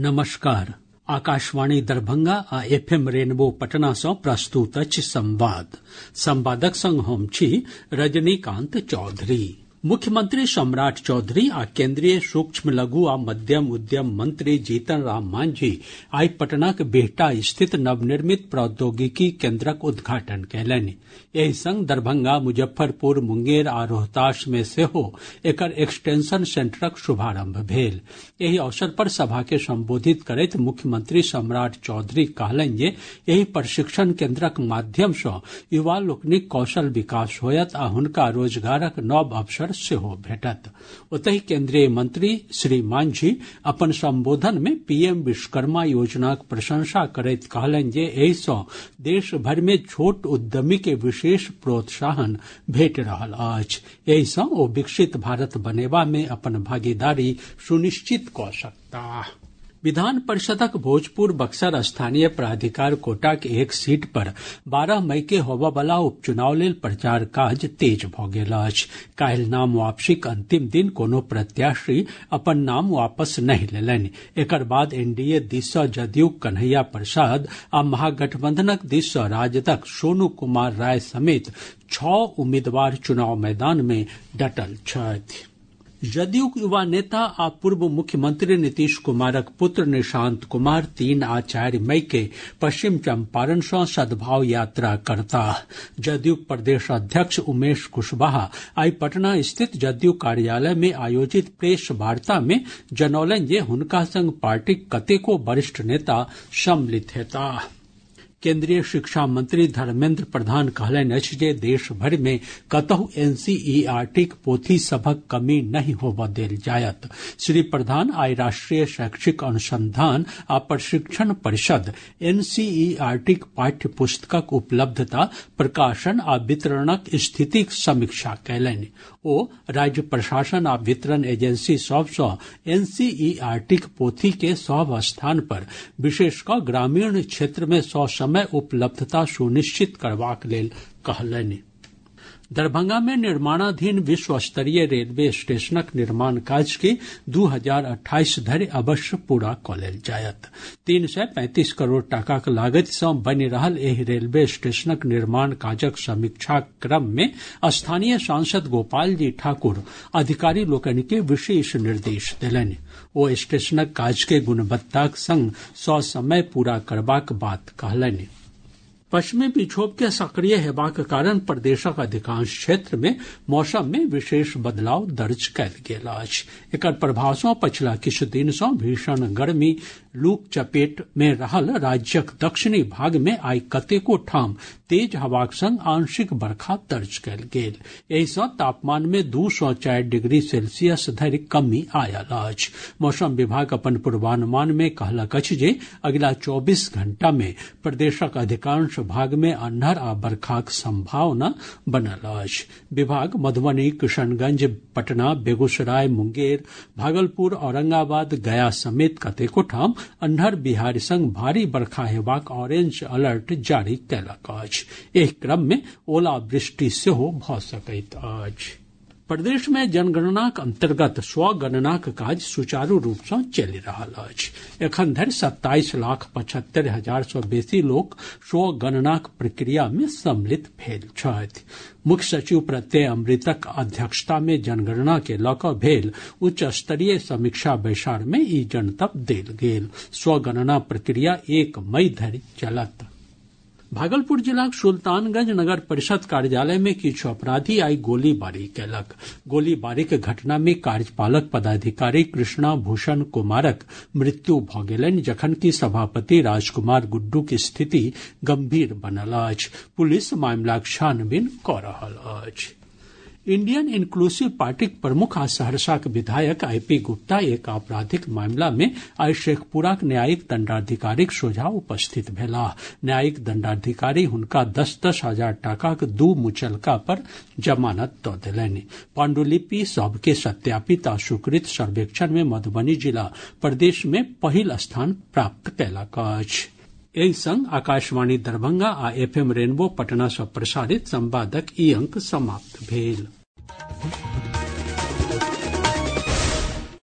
नमस्कार। आकाशवाणी दरभंगा आ FM rainbow Patna सँ प्रस्तुत अछि संवादक संग हम छी रजनीकांत चौधरी। मुख्यमंत्री सम्राट चौधरी आ केंद्रीय सूक्ष्म लघु आ मध्यम उद्यम मंत्री जीतन राम मांझी आइ पटनाक बिहटा स्थित नवनिर्मित प्रौद्योगिकी केंद्रक उद्घाटन कयलनि। एहि संग दरभंगा, मुजफ्फरपुर, मुंगेर आ रोहतास मे सेहो एकर एक्सटेंशन सेंटरक शुभारंभ भेल। एहि अवसर पर सभा के संबोधित करैत मुख्यमंत्री सम्राट चौधरी कहलनि जे एहि प्रशिक्षण केंद्रक माध्यम सँ युवा लोकनिक कौशल विकास होयत आ हुनका रोजगारक नव अवसर सेहो भेटत। ओतहि केंद्रीय मंत्री श्री मांझी अपन संबोधन मे पीएम विश्वकर्मा योजनाक प्रशंसा करैत कहलनि जे एहि सँ देश भरि मे छोट उद्यमी के विशेष प्रोत्साहन भेट रहल अछि। एहि सँ ओ विकसित भारत बनेबा मे अपन भागीदारी सुनिश्चित कऽ सकताह। विधान परिषदक भोजपुर बक्सर स्थानीय प्राधिकार कोटाक एक सीट पर 12 मई के होबयवला उपचुनाव लेल प्रचार काज तेज भऽ गेल अछि। काल्हि नाम वापसीक अंतिम दिन कोनो प्रत्याशी अपन नाम वापस नहि लेलनि। एकर बाद एनडीए दिस सँ जदयूक कन्हैया प्रसाद आ महागठबंधनक दिस सँ राजदक सोनू कुमार राय समेत 6 उम्मीदवार चुनाव मैदान मे डटल छथि। जदयूक युवा नेता आ पूर्व मुख्यमंत्री नीतीश कुमारक पुत्र निशांत कुमार 3 आ 4 मई के पश्चिम चंपारण सँ सद्भाव यात्रा करताह। जदयूक प्रदेश अध्यक्ष उमेश कुशवाहा आइ पटना स्थित जदयू कार्यालय में आयोजित प्रेस वार्ता में जनौलनि जे हुनका संग पार्टीक कतेको वरिष्ठ नेता सम्मिलित हेताह। केंद्रीय शिक्षा मंत्री धर्मेंद्र प्रधान कहलनि अछि जे देश भरि मे कतहु एनसीईआरटीक पोथी सभक कमी नहीं होबय देल जायत। श्री प्रधान आइ राष्ट्रीय शैक्षिक अनुसंधान आ प्रशिक्षण परिषद एनसीईआरटीक पाठ्य पुस्तकक उपलब्धता, प्रकाशन आ वितरणक स्थितिक समीक्षा कयलनि। ओ राज्य प्रशासन आ वितरण एजेंसी सभ सँ एनसीईआरटीक पोथी के सभ स्थान पर विशेष कऽ ग्रामीण क्षेत्र में ससमय उपलब्धता सुनिश्चित करबाक लेल कहलनि। दरभंगा में निर्माणाधीन विश्व स्तरीय रेलवे स्टेशनक निर्माण काज के 2028 धरि अवश्य पूरा कऽ लेल जायत। 335 करोड़ टाकाक लागति सँ बनि रहल एहि रेलवे स्टेशनक निर्माण काजक समीक्षाक क्रम में स्थानीय सांसद गोपाल जी ठाकुर अधिकारी लोकनि के विशेष निर्देश देलनि। ओ स्टेशनक काज के गुणवत्ताक संग ससमय पूरा करबाक बात कहलनि। पश्चिमी विक्षोभ के सक्रिय हेबाक कारण प्रदेशक अधिकांश क्षेत्र में मौसम में विशेष बदलाव दर्ज कयल गेल अछि। एकर प्रभाव सँ पछिला किछु दिन सँ भीषण गर्मी लूक चपेट में रहल राज्यक दक्षिणी भाग में आइ कतेको ठाम तेज हवाक संग आंशिक बरखा दर्ज कयल गेल। एहि सँ तापमान में 2 सँ 4 डिग्री सेल्सियस धरि कमी आयल अछि। मौसम विभाग अपन पूर्वानुमान में कहलक अछि जे अगिला 24 घंटा में प्रदेशक अधिकांश भाग में अन्हर आ बरखाक संभावना बनल अछि। विभाग मधुबनी, किशनगंज, पटना, बेगूसराय, मुंगेर, भागलपुर, औरंगाबाद, गया समेत कतेको ठाम अन्हर बिहाड़ि संग भारी बरखा हेबाक ऑरेंज अलर्ट जारी कयलक अछि। एहि क्रम में ओलावृष्टि सेहो भऽ सकैत अछि। प्रदेश में जनगणनाक अंतर्गत स्वगणनाक काज सुचारू रूप सँ चलि रहल अछि। एखन धरि 27,75,000 सँ बेसी लोक स्वगणनाक प्रक्रिया में सम्मिलित भेल छथि। मुख्य सचिव प्रत्यय अमृतक अध्यक्षता में जनगणना के लऽ कऽ भेल उच्च स्तरीय समीक्षा बैसार में ई जनतब देल गेल। स्वगणना प्रक्रिया 1 मई धरि चलत। भागलपुर जिलाक सुल्तानगंज नगर परिषद कार्यालय में किछु अपराधी आइ गोलीबारी कयलक। गोलीबारीक घटना में कार्यपालक पदाधिकारी कृष्णा भूषण कुमारक मृत्यु भऽ गेलनि, जखनकि सभापति राजकुमार गुड्डूक स्थिति गंभीर बनल अछि। पुलिस मामिलाक छानबीन कऽ रहल अछि। इंडियन इंक्लूसिव पार्टीक प्रमुख आ सहरसाक विधायक आईपी गुप्ता एक आपराधिक मामिला में आइ शेखपुराक न्यायिक दंडाधिकारीक सोझा उपस्थित भेलाह। न्यायिक दंडाधिकारी हुनका 10-10 हजार टाकाक 2 मुचलका पर जमानत दऽ देलनि। पांडुलिपि सभ के सत्यापित आ स्वीकृत सर्वेक्षण में मधुबनी जिला प्रदेश में पहिल स्थान प्राप्त कयलक अछि। एहि संग आकाशवाणी दरभंगा आ एफएम रेनबो पटना सँ प्रसारित संवादक ई अंक समाप्त भेल।